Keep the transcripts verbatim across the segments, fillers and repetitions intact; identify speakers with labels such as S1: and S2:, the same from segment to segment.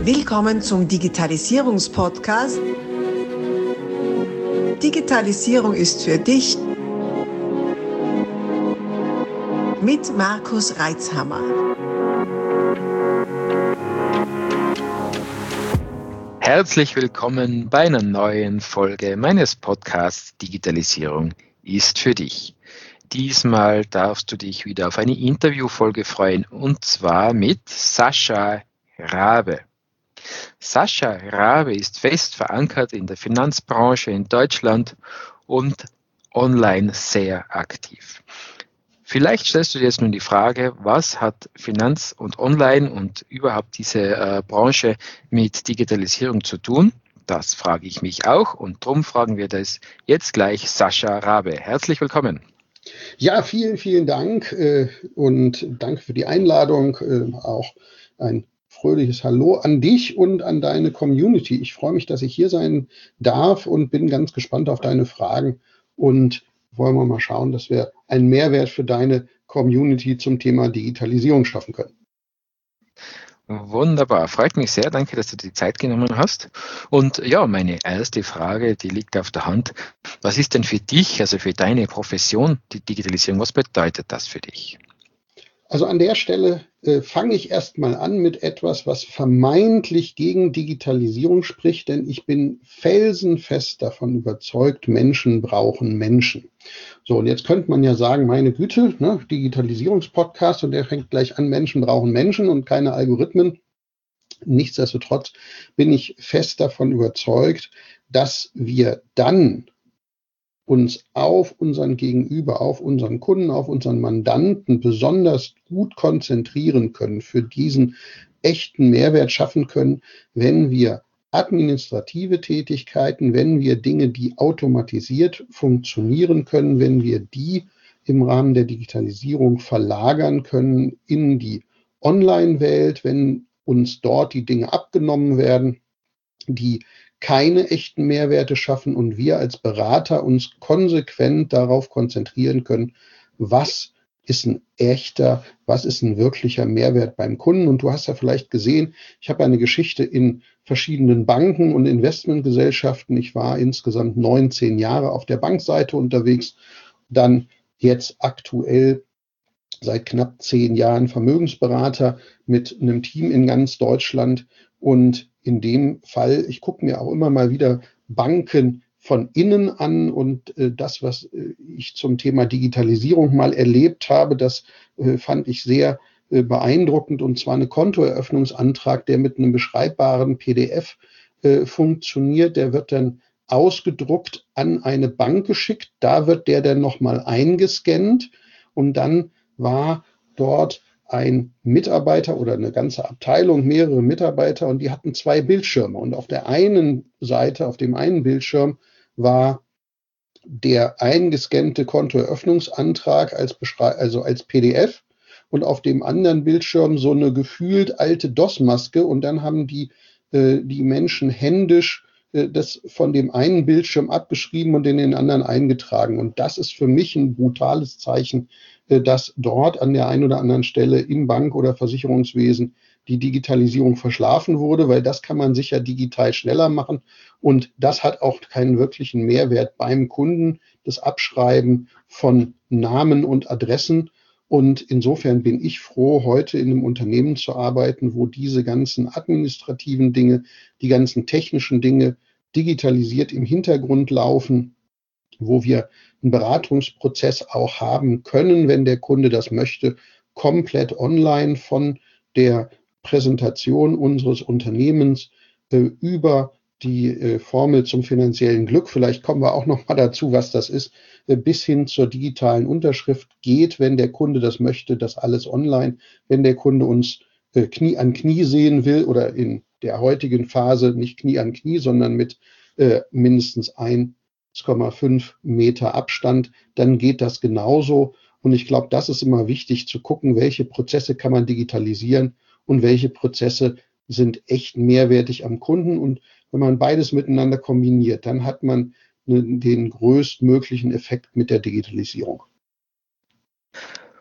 S1: Willkommen zum Digitalisierungspodcast. Digitalisierung ist für dich mit Markus Reitzhammer.
S2: Herzlich willkommen bei einer neuen Folge meines Podcasts Digitalisierung ist für dich. Diesmal darfst du dich wieder auf eine Interviewfolge freuen, und zwar mit Sascha Rabe. Sascha Rabe ist fest verankert in der Finanzbranche in Deutschland und online sehr aktiv. Vielleicht stellst du dir jetzt nun die Frage, was hat Finanz und Online und überhaupt diese äh, Branche mit Digitalisierung zu tun? Das frage ich mich auch, und darum fragen wir das jetzt gleich Sascha Rabe. Herzlich willkommen.
S3: Ja, vielen, vielen Dank äh, und danke für die Einladung. Äh, auch ein fröhliches Hallo an dich und an deine Community. Ich freue mich, dass ich hier sein darf und bin ganz gespannt auf deine Fragen, und wollen wir mal schauen, dass wir einen Mehrwert für deine Community zum Thema Digitalisierung schaffen können.
S2: Wunderbar, freut mich sehr. Danke, dass du die Zeit genommen hast. Und ja, meine erste Frage, die liegt auf der Hand. Was ist denn für dich, also für deine Profession, die Digitalisierung? Was bedeutet das für dich?
S3: Also an der Stelle äh, fange ich erstmal an mit etwas, was vermeintlich gegen Digitalisierung spricht, denn ich bin felsenfest davon überzeugt, Menschen brauchen Menschen. So, und jetzt könnte man ja sagen, meine Güte, ne, Digitalisierungspodcast, und der fängt gleich an, Menschen brauchen Menschen und keine Algorithmen. Nichtsdestotrotz bin ich fest davon überzeugt, dass wir dann uns auf unseren Gegenüber, auf unseren Kunden, auf unseren Mandanten besonders gut konzentrieren können, für diesen echten Mehrwert schaffen können, wenn wir administrative Tätigkeiten, wenn wir Dinge, die automatisiert funktionieren können, wenn wir die im Rahmen der Digitalisierung verlagern können in die Online-Welt, wenn uns dort die Dinge abgenommen werden, die keine echten Mehrwerte schaffen, und wir als Berater uns konsequent darauf konzentrieren können, was ist ein echter, was ist ein wirklicher Mehrwert beim Kunden. Und du hast ja vielleicht gesehen, ich habe eine Geschichte in verschiedenen Banken und Investmentgesellschaften. Ich war insgesamt neunzehn Jahre auf der Bankseite unterwegs, dann jetzt aktuell seit knapp zehn Jahren Vermögensberater mit einem Team in ganz Deutschland. Und in dem Fall, ich gucke mir auch immer mal wieder Banken von innen an, und äh, das, was äh, ich zum Thema Digitalisierung mal erlebt habe, das äh, fand ich sehr äh, beeindruckend, und zwar eine Kontoeröffnungsantrag, der mit einem beschreibbaren P D F äh, funktioniert. Der wird dann ausgedruckt an eine Bank geschickt, da wird der dann nochmal eingescannt, und dann war dort ein Mitarbeiter oder eine ganze Abteilung, mehrere Mitarbeiter, und die hatten zwei Bildschirme. Und auf der einen Seite, auf dem einen Bildschirm, war der eingescannte Kontoeröffnungsantrag als Beschrei- also als P D F, und auf dem anderen Bildschirm so eine gefühlt alte DOS-Maske, und dann haben die, äh, die Menschen händisch äh, das von dem einen Bildschirm abgeschrieben und in den anderen eingetragen. Und das ist für mich ein brutales Zeichen, äh, dass dort an der einen oder anderen Stelle im Bank- oder Versicherungswesen die Digitalisierung verschlafen wurde, weil das kann man sicher digital schneller machen, und das hat auch keinen wirklichen Mehrwert beim Kunden, das Abschreiben von Namen und Adressen. Und insofern bin ich froh, heute in einem Unternehmen zu arbeiten, wo diese ganzen administrativen Dinge, die ganzen technischen Dinge digitalisiert im Hintergrund laufen, wo wir einen Beratungsprozess auch haben können, wenn der Kunde das möchte, komplett online, von der Präsentation unseres Unternehmens äh, über die äh, Formel zum finanziellen Glück, vielleicht kommen wir auch noch mal dazu, was das ist, äh, bis hin zur digitalen Unterschrift geht, wenn der Kunde das möchte, das alles online. Wenn der Kunde uns äh, Knie an Knie sehen will, oder in der heutigen Phase nicht Knie an Knie, sondern mit äh, mindestens eins Komma fünf Meter Abstand, dann geht das genauso. Und ich glaube, das ist immer wichtig zu gucken, welche Prozesse kann man digitalisieren und welche Prozesse sind echt mehrwertig am Kunden. Und wenn man beides miteinander kombiniert, dann hat man den größtmöglichen Effekt mit der Digitalisierung.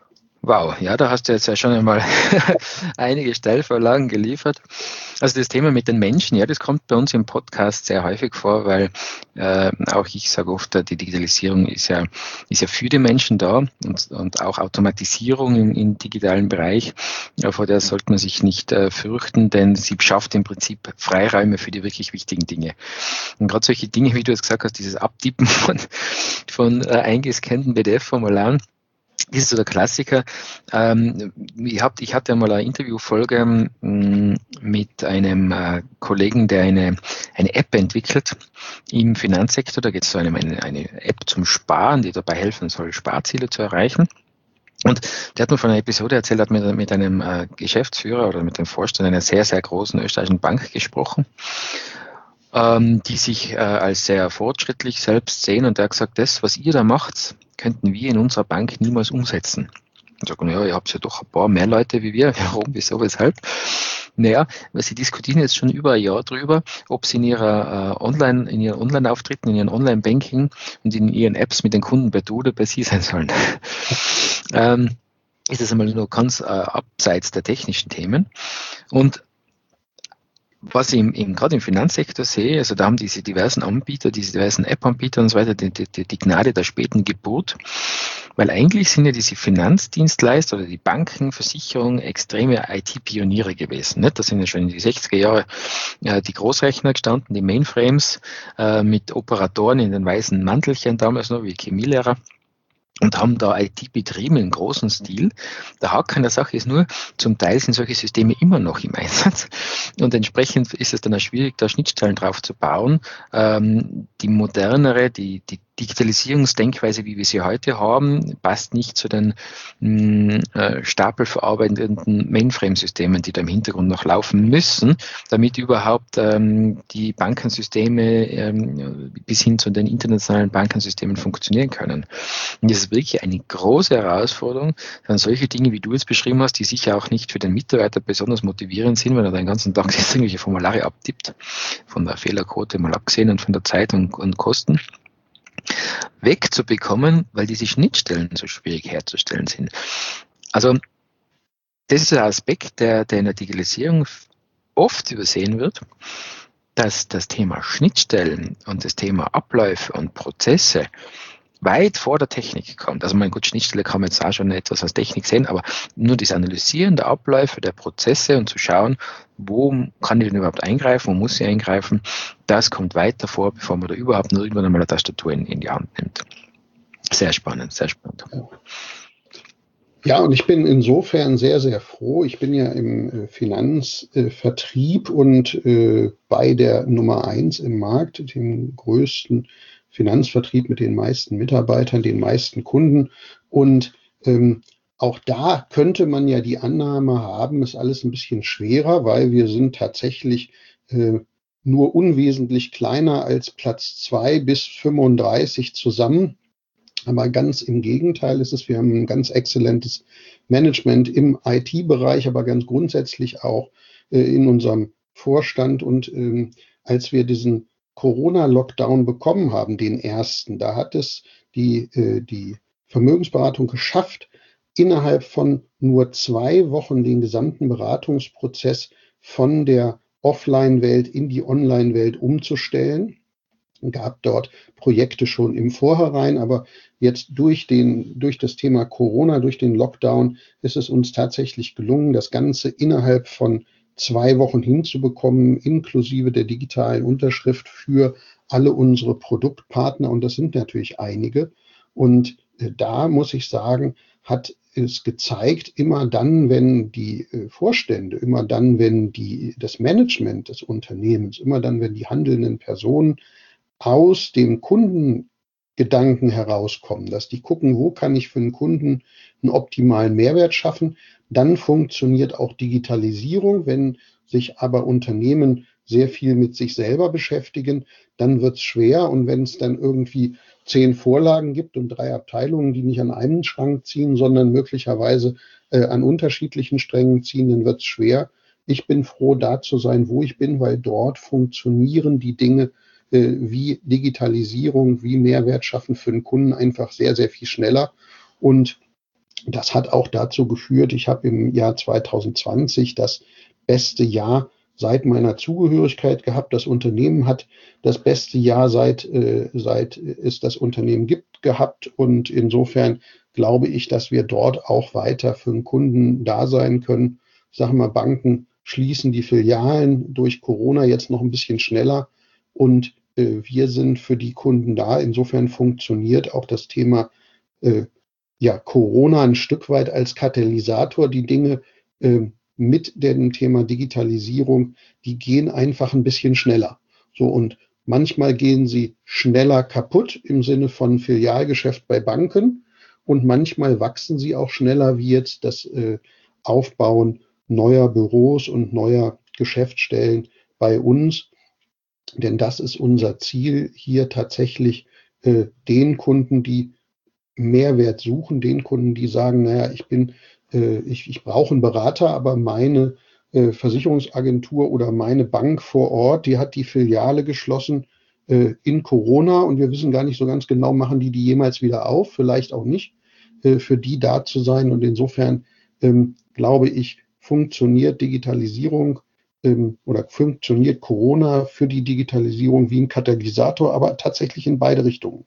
S2: Wow, ja, da hast du jetzt ja schon einmal einige Steilvorlagen geliefert. Also das Thema mit den Menschen, ja, das kommt bei uns im Podcast sehr häufig vor, weil äh, auch ich sage oft, die Digitalisierung ist ja, ist ja für die Menschen da und, und auch Automatisierung im, im digitalen Bereich, ja, vor der sollte man sich nicht äh, fürchten, denn sie schafft im Prinzip Freiräume für die wirklich wichtigen Dinge. Und gerade solche Dinge, wie du jetzt gesagt hast, dieses Abtippen von, von äh, eingescannten P D F-Formularen, das ist so der Klassiker. Ähm, ich, hab, ich hatte einmal eine Interviewfolge m, mit einem äh, Kollegen, der eine, eine App entwickelt im Finanzsektor. Da geht es so um eine, eine App zum Sparen, die dabei helfen soll, Sparziele zu erreichen. Und der hat mir von einer Episode erzählt, hat mit, mit einem äh, Geschäftsführer oder mit dem Vorstand einer sehr, sehr großen österreichischen Bank gesprochen, ähm, die sich äh, als sehr fortschrittlich selbst sehen. Und der hat gesagt, das, was ihr da macht, könnten wir in unserer Bank niemals umsetzen. Und sagen, ja, ihr habt ja doch ein paar mehr Leute wie wir. Warum, wieso, weshalb? Naja, weil sie diskutieren jetzt schon über ein Jahr drüber, ob sie in ihrer äh, Online, in ihren Online-Auftritten, in ihren Online-Banking und in ihren Apps mit den Kunden bei du oder bei sie sein sollen. ähm, ist das einmal nur ganz äh, abseits der technischen Themen. Und was ich im, im, gerade im Finanzsektor sehe, also da haben diese diversen Anbieter, diese diversen App-Anbieter und so weiter, die, die, die Gnade der späten Geburt, weil eigentlich sind ja diese Finanzdienstleister oder die Banken, Versicherungen extreme I T-Pioniere gewesen. Nicht? Da sind ja schon in die sechziger Jahre äh, die Großrechner gestanden, die Mainframes äh, mit Operatoren in den weißen Mantelchen damals noch, wie Chemielehrer. Und haben da I T betrieben im großen Stil. Der Haken an der Sache ist nur, zum Teil sind solche Systeme immer noch im Einsatz. Und entsprechend ist es dann auch schwierig, da Schnittstellen drauf zu bauen. Ähm, die modernere, die, die Digitalisierungsdenkweise, wie wir sie heute haben, passt nicht zu den mh, äh, stapelverarbeitenden Mainframe-Systemen, die da im Hintergrund noch laufen müssen, damit überhaupt ähm, die Bankensysteme ähm, bis hin zu den internationalen Bankensystemen funktionieren können. Und das ist wirklich eine große Herausforderung, dann solche Dinge, wie du jetzt beschrieben hast, die sicher auch nicht für den Mitarbeiter besonders motivierend sind, wenn er den ganzen Tag jetzt irgendwelche Formulare abtippt, von der Fehlerquote mal abgesehen und von der Zeit und, und Kosten, wegzubekommen, weil diese Schnittstellen so schwierig herzustellen sind. Also das ist ein Aspekt, der, der in der Digitalisierung oft übersehen wird, dass das Thema Schnittstellen und das Thema Abläufe und Prozesse weit vor der Technik kommt. Also mein gut, Schnittstelle kann man jetzt auch schon etwas als Technik sehen, aber nur das Analysieren der Abläufe, der Prozesse und zu schauen, wo kann ich denn überhaupt eingreifen, wo muss ich eingreifen, das kommt weiter vor, bevor man da überhaupt nur irgendwann einmal eine Tastatur in, in die Hand nimmt. Sehr spannend, sehr spannend.
S3: Ja, und ich bin insofern sehr, sehr froh. Ich bin ja im Finanzvertrieb und bei der Nummer eins im Markt, dem größten Finanzvertrieb mit den meisten Mitarbeitern, den meisten Kunden. Und ähm, auch da könnte man ja die Annahme haben, ist alles ein bisschen schwerer, weil wir sind tatsächlich äh, nur unwesentlich kleiner als Platz zwei bis fünfunddreißig zusammen. Aber ganz im Gegenteil ist es, wir haben ein ganz exzellentes Management im I T-Bereich, aber ganz grundsätzlich auch äh, in unserem Vorstand. Und ähm, als wir diesen Corona-Lockdown bekommen haben, den ersten, da hat es die, äh, die Vermögensberatung geschafft, innerhalb von nur zwei Wochen den gesamten Beratungsprozess von der Offline-Welt in die Online-Welt umzustellen. Es gab dort Projekte schon im Vorhinein, aber jetzt durch, den, durch das Thema Corona, durch den Lockdown, ist es uns tatsächlich gelungen, das Ganze innerhalb von zwei Wochen hinzubekommen, inklusive der digitalen Unterschrift für alle unsere Produktpartner. Und das sind natürlich einige. Und äh, da muss ich sagen, hat es gezeigt, immer dann, wenn die äh, Vorstände, immer dann, wenn die, das Management des Unternehmens, immer dann, wenn die handelnden Personen aus dem Kundengedanken herauskommen, dass die gucken, wo kann ich für einen Kunden einen optimalen Mehrwert schaffen, dann funktioniert auch Digitalisierung. Wenn sich aber Unternehmen sehr viel mit sich selber beschäftigen, dann wird es schwer. Und wenn es dann irgendwie zehn Vorlagen gibt und drei Abteilungen, die nicht an einem Strang ziehen, sondern möglicherweise äh, an unterschiedlichen Strängen ziehen, dann wird es schwer. Ich bin froh, da zu sein, wo ich bin, weil dort funktionieren die Dinge äh, wie Digitalisierung, wie Mehrwert schaffen für den Kunden einfach sehr, sehr viel schneller. Und Das hat auch dazu geführt, ich habe im Jahr zwanzig zwanzig das beste Jahr seit meiner Zugehörigkeit gehabt. Das Unternehmen hat das beste Jahr seit, äh, seit es das Unternehmen gibt gehabt. Und insofern glaube ich, dass wir dort auch weiter für den Kunden da sein können. Ich sage mal, Banken schließen die Filialen durch Corona jetzt noch ein bisschen schneller und äh, wir sind für die Kunden da. Insofern funktioniert auch das Thema äh, ja, Corona ein Stück weit als Katalysator. Die Dinge äh, mit dem Thema Digitalisierung, die gehen einfach ein bisschen schneller. So, und manchmal gehen sie schneller kaputt im Sinne von Filialgeschäft bei Banken und manchmal wachsen sie auch schneller wie jetzt das äh, Aufbauen neuer Büros und neuer Geschäftsstellen bei uns. Denn das ist unser Ziel, hier tatsächlich äh, den Kunden, die Mehrwert suchen, den Kunden, die sagen, naja, ich bin, äh, ich, ich brauche einen Berater, aber meine äh, Versicherungsagentur oder meine Bank vor Ort, die hat die Filiale geschlossen äh, in Corona und wir wissen gar nicht so ganz genau, machen die die jemals wieder auf, vielleicht auch nicht, äh, für die da zu sein. Und insofern ähm, glaube ich, funktioniert Digitalisierung ähm, oder funktioniert Corona für die Digitalisierung wie ein Katalysator, aber tatsächlich in beide Richtungen.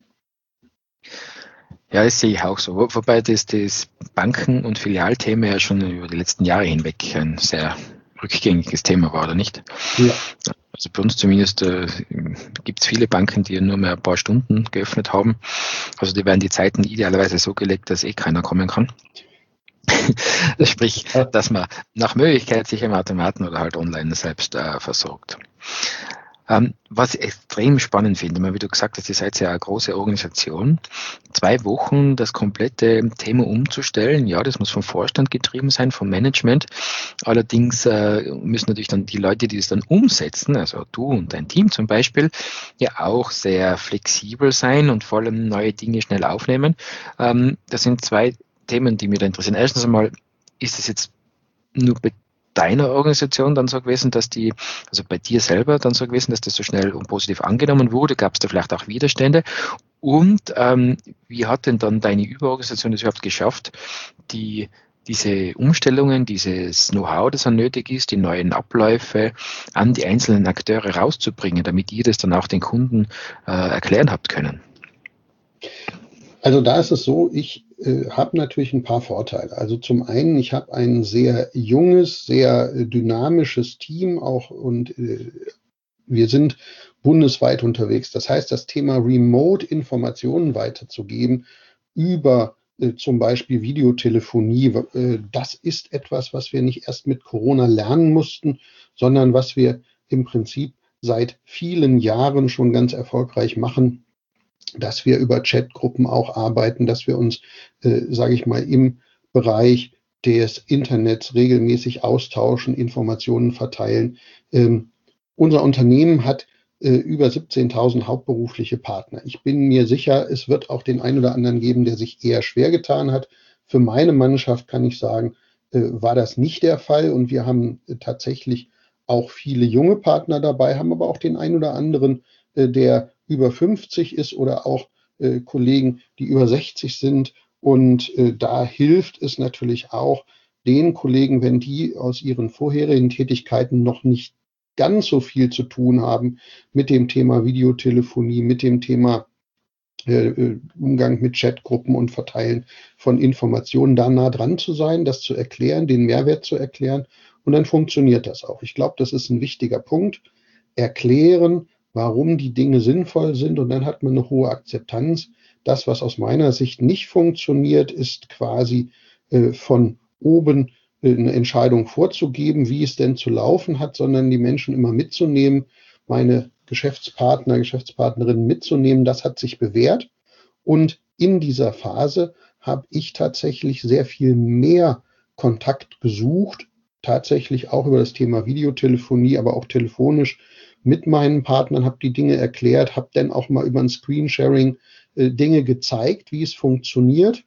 S2: Ja, das sehe ich auch so. Wo, wobei das, das Banken- und Filialthema ja schon über die letzten Jahre hinweg ein sehr rückgängiges Thema war, oder nicht?
S3: Ja.
S2: Also bei uns zumindest äh, gibt es viele Banken, die nur mehr ein paar Stunden geöffnet haben. Also die werden die Zeiten idealerweise so gelegt, dass eh keiner kommen kann. Sprich, dass man nach Möglichkeit sich im Automaten oder halt online selbst äh, versorgt. Ähm, was ich extrem spannend finde, wie du gesagt hast, ihr seid ja eine große Organisation, zwei Wochen das komplette Thema umzustellen, ja, das muss vom Vorstand getrieben sein, vom Management. Allerdings äh, müssen natürlich dann die Leute, die das dann umsetzen, also du und dein Team zum Beispiel, ja auch sehr flexibel sein und vor allem neue Dinge schnell aufnehmen. Ähm, das sind zwei Themen, die mich da interessieren. Erstens einmal, ist es jetzt nur bei deiner Organisation dann so gewesen, dass die, also bei dir selber dann so gewesen, dass das so schnell und positiv angenommen wurde? Gab es da vielleicht auch Widerstände? Und ähm, wie hat denn dann deine Überorganisation das überhaupt geschafft, die diese Umstellungen, dieses Know-how, das dann nötig ist, die neuen Abläufe an die einzelnen Akteure rauszubringen, damit ihr das dann auch den Kunden äh, erklären habt können?
S3: Also da ist es so, ich äh, habe natürlich ein paar Vorteile. Also zum einen, ich habe ein sehr junges, sehr äh, dynamisches Team auch und äh, wir sind bundesweit unterwegs. Das heißt, das Thema Remote-Informationen weiterzugeben über äh, zum Beispiel Videotelefonie, äh, das ist etwas, was wir nicht erst mit Corona lernen mussten, sondern was wir im Prinzip seit vielen Jahren schon ganz erfolgreich machen, dass wir über Chatgruppen auch arbeiten, dass wir uns, äh, sage ich mal, im Bereich des Internets regelmäßig austauschen, Informationen verteilen. Ähm, unser Unternehmen hat äh, über siebzehntausend hauptberufliche Partner. Ich bin mir sicher, es wird auch den einen oder anderen geben, der sich eher schwer getan hat. Für meine Mannschaft kann ich sagen, äh, war das nicht der Fall und wir haben äh, tatsächlich auch viele junge Partner dabei, haben aber auch den einen oder anderen, äh, der über fünfzig ist oder auch äh, Kollegen, die über sechzig sind. Und äh, da hilft es natürlich auch den Kollegen, wenn die aus ihren vorherigen Tätigkeiten noch nicht ganz so viel zu tun haben mit dem Thema Videotelefonie, mit dem Thema äh, Umgang mit Chatgruppen und Verteilen von Informationen, da nah dran zu sein, das zu erklären, den Mehrwert zu erklären. Und dann funktioniert das auch. Ich glaube, das ist ein wichtiger Punkt. Erklären, warum die Dinge sinnvoll sind und dann hat man eine hohe Akzeptanz. Das, was aus meiner Sicht nicht funktioniert, ist quasi äh, von oben äh, eine Entscheidung vorzugeben, wie es denn zu laufen hat, sondern die Menschen immer mitzunehmen, meine Geschäftspartner, Geschäftspartnerinnen mitzunehmen. Das hat sich bewährt und in dieser Phase habe ich tatsächlich sehr viel mehr Kontakt gesucht, tatsächlich auch über das Thema Videotelefonie, aber auch telefonisch mit meinen Partnern, habe die Dinge erklärt, habe dann auch mal über ein Screensharing äh, Dinge gezeigt, wie es funktioniert.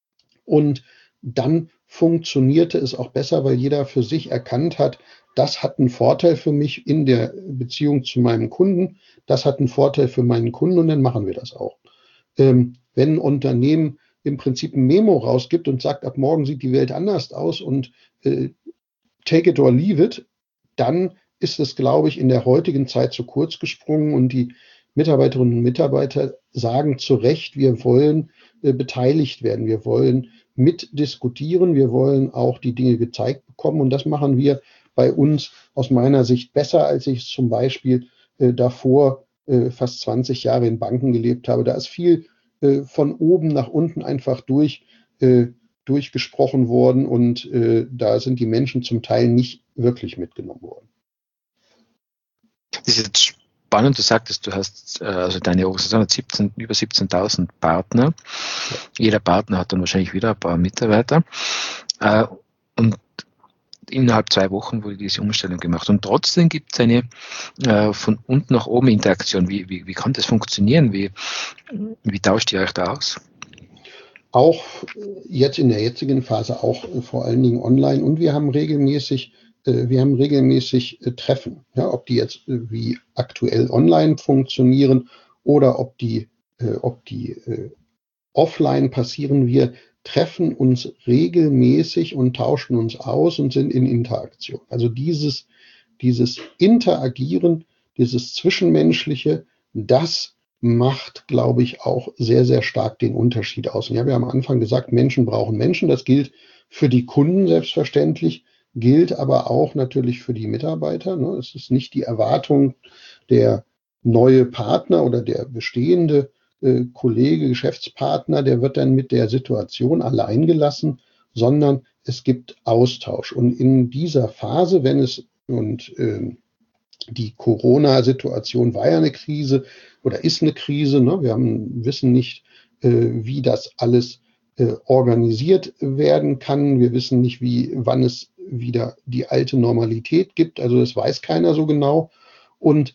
S3: Und dann funktionierte es auch besser, weil jeder für sich erkannt hat, das hat einen Vorteil für mich in der Beziehung zu meinem Kunden, das hat einen Vorteil für meinen Kunden und dann machen wir das auch. Ähm, wenn ein Unternehmen im Prinzip ein Memo rausgibt und sagt, ab morgen sieht die Welt anders aus und äh, take it or leave it, dann ist es, glaube ich, in der heutigen Zeit zu kurz gesprungen und die Mitarbeiterinnen und Mitarbeiter sagen zu Recht, wir wollen äh, beteiligt werden, wir wollen mitdiskutieren, wir wollen auch die Dinge gezeigt bekommen und das machen wir bei uns aus meiner Sicht besser, als ich es zum Beispiel äh, davor äh, fast zwanzig Jahre in Banken gelebt habe. Da ist viel äh, von oben nach unten einfach durch, äh, durchgesprochen worden und äh, da sind die Menschen zum Teil nicht wirklich mitgenommen worden.
S2: Das ist jetzt spannend, du sagtest, du hast, äh, also deine Organisation hat siebzehn, über siebzehntausend Partner. Ja. Jeder Partner hat dann wahrscheinlich wieder ein paar Mitarbeiter. Äh, und innerhalb zwei Wochen wurde diese Umstellung gemacht. Und trotzdem gibt es eine äh, von unten nach oben Interaktion. Wie, wie, wie kann das funktionieren? Wie, wie tauscht ihr euch da aus?
S3: Auch jetzt in der jetzigen Phase, auch vor allen Dingen online. Und wir haben regelmäßig, äh, wir haben regelmäßig äh, Treffen. Ja, ob die jetzt äh, wie aktuell online funktionieren oder ob die, äh, ob die äh, offline passieren. Wir treffen uns regelmäßig und tauschen uns aus und sind in Interaktion. Also dieses, dieses Interagieren, dieses Zwischenmenschliche, das macht, glaube ich, auch sehr, sehr stark den Unterschied aus. Und ja, wir haben am Anfang gesagt, Menschen brauchen Menschen. Das gilt für die Kunden selbstverständlich, gilt aber auch natürlich für die Mitarbeiter. Ne? Es ist nicht die Erwartung, der neue Partner oder der bestehende äh, Kollege, Geschäftspartner, der wird dann mit der Situation allein gelassen, sondern es gibt Austausch. Und in dieser Phase, wenn es, und äh, die Corona-Situation war ja eine Krise oder ist eine Krise, ne? Wir haben, wissen nicht, äh, wie das alles äh, organisiert werden kann. Wir wissen nicht, wie, wann es wieder die alte Normalität gibt. Also das weiß keiner so genau. Und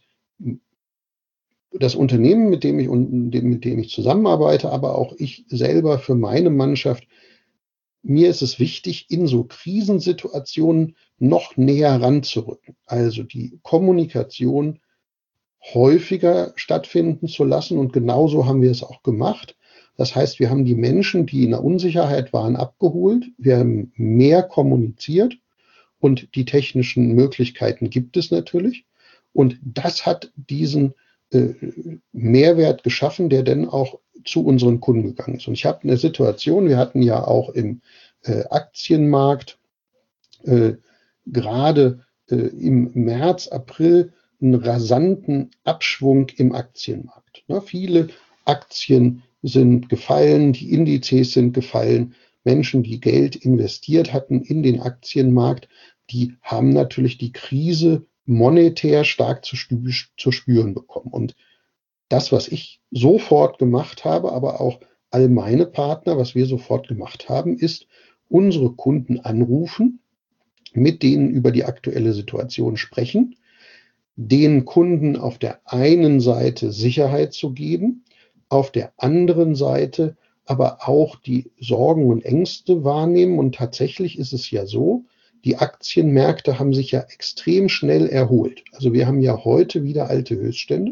S3: das Unternehmen, mit dem ich und mit dem ich zusammenarbeite, aber auch ich selber für meine Mannschaft, mir ist es wichtig, in so Krisensituationen noch näher ranzurücken. Also die Kommunikation häufiger stattfinden zu lassen. Und genauso haben wir es auch gemacht. Das heißt, wir haben die Menschen, die in der Unsicherheit waren, abgeholt. Wir haben mehr kommuniziert und die technischen Möglichkeiten gibt es natürlich. Und das hat diesen äh, Mehrwert geschaffen, der dann auch zu unseren Kunden gegangen ist. Und ich habe eine Situation, wir hatten ja auch im äh, Aktienmarkt äh, gerade äh, im März, April einen rasanten Abschwung im Aktienmarkt. Ne, viele Aktien sind gefallen, die Indizes sind gefallen. Menschen, die Geld investiert hatten in den Aktienmarkt, die haben natürlich die Krise monetär stark zu, spü- zu spüren bekommen. Und das, was ich sofort gemacht habe, aber auch all meine Partner, was wir sofort gemacht haben, ist unsere Kunden anrufen, mit denen über die aktuelle Situation sprechen, den Kunden auf der einen Seite Sicherheit zu geben, auf der anderen Seite aber auch die Sorgen und Ängste wahrnehmen. Und tatsächlich ist es ja so, die Aktienmärkte haben sich ja extrem schnell erholt. Also wir haben ja heute wieder alte Höchststände.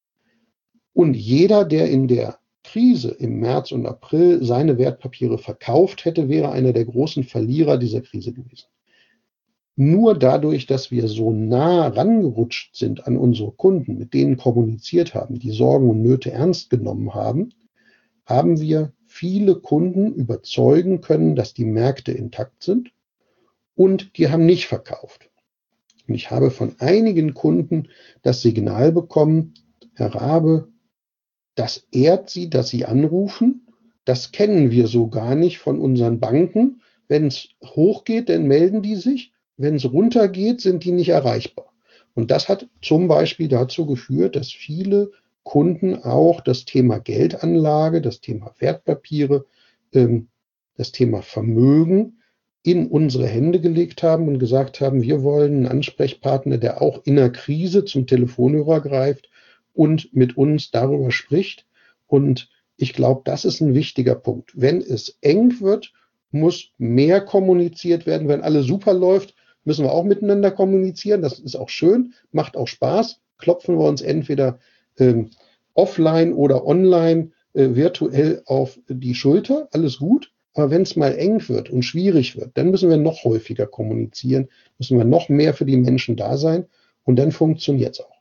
S3: Und jeder, der in der Krise im März und April seine Wertpapiere verkauft hätte, wäre einer der großen Verlierer dieser Krise gewesen. Nur dadurch, dass wir so nah rangerutscht sind an unsere Kunden, mit denen kommuniziert haben, die Sorgen und Nöte ernst genommen haben, haben wir viele Kunden überzeugen können, dass die Märkte intakt sind und die haben nicht verkauft. Und ich habe von einigen Kunden das Signal bekommen, Herr Rabe, das ehrt Sie, dass Sie anrufen, das kennen wir so gar nicht von unseren Banken. Wenn es hochgeht, dann melden die sich. Wenn es runtergeht, sind die nicht erreichbar. Und das hat zum Beispiel dazu geführt, dass viele Kunden auch das Thema Geldanlage, das Thema Wertpapiere, ähm, das Thema Vermögen in unsere Hände gelegt haben und gesagt haben, wir wollen einen Ansprechpartner, der auch in einer Krise zum Telefonhörer greift und mit uns darüber spricht. Und ich glaube, das ist ein wichtiger Punkt. Wenn es eng wird, muss mehr kommuniziert werden. Wenn alles super läuft, müssen wir auch miteinander kommunizieren. Das ist auch schön, macht auch Spaß. Klopfen wir uns entweder ähm, offline oder online äh, virtuell auf die Schulter, alles gut. Aber wenn es mal eng wird und schwierig wird, dann müssen wir noch häufiger kommunizieren, müssen wir noch mehr für die Menschen da sein und dann funktioniert es auch.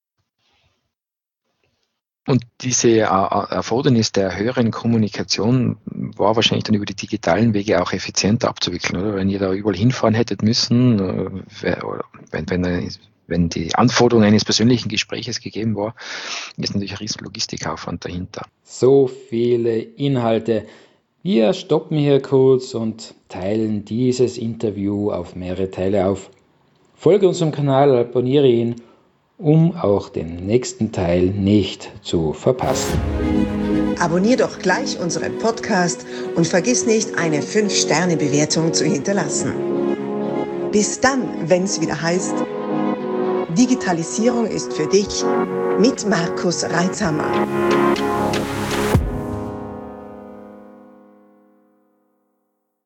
S2: Und diese äh, Erfordernis der höheren Kommunikation war wahrscheinlich dann über die digitalen Wege auch effizienter abzuwickeln, oder? Wenn ihr da überall hinfahren hättet müssen, äh, wenn, wenn, wenn die Anforderung eines persönlichen Gespräches gegeben war, ist natürlich ein riesen Logistikaufwand dahinter.
S4: So viele Inhalte. Wir stoppen hier kurz und teilen dieses Interview auf mehrere Teile auf. Folge unserem Kanal, abonniere ihn, um auch den nächsten Teil nicht zu verpassen.
S1: Abonnier doch gleich unseren Podcast und vergiss nicht, eine fünf Sterne Bewertung zu hinterlassen. Bis dann, wenn es wieder heißt, Digitalisierung ist für dich mit Markus Reitzhammer.